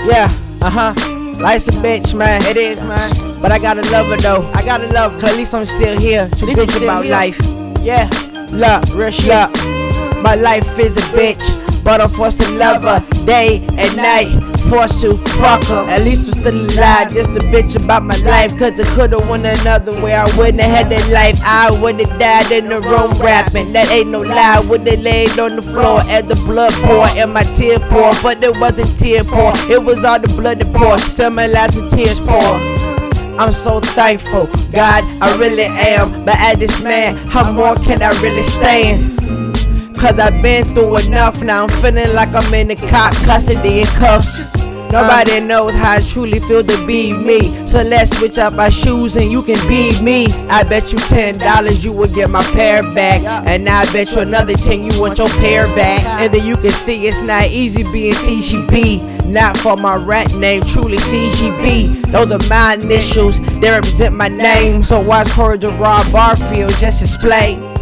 Yeah, life's a bitch, man. It is, man. But I gotta love her though. I gotta love her, 'cause at least I'm still here to bitch about life. Yeah, look, real shit. Look, my life is a bitch, but I'm forced to love her day and night. Forced to fuck her. At least I'm still alive, just a bitch about my life. 'Cause I could've went another way, I wouldn't have had that life. I would've died in the room rapping. That ain't no lie. Would've laid on the floor as the blood poured and my tear poured. But it wasn't tear pour, it was all the blood that poured. Some my lives and tears pour. I'm so thankful, God, I really am. But as this man, how more can I really stand? 'Cause I've been through enough, now I'm feeling like I'm in the cop custody and cuffs. Nobody knows how I truly feel to be me. So let's switch up our shoes and you can be me. I bet you $10 you will get my pair back. And I bet you another 10 you want your pair back. And then you can see it's not easy being CGB. Not for my rap name, truly CGB. Those are my initials, they represent my name. So watch Courage of Rob Barfield just explain.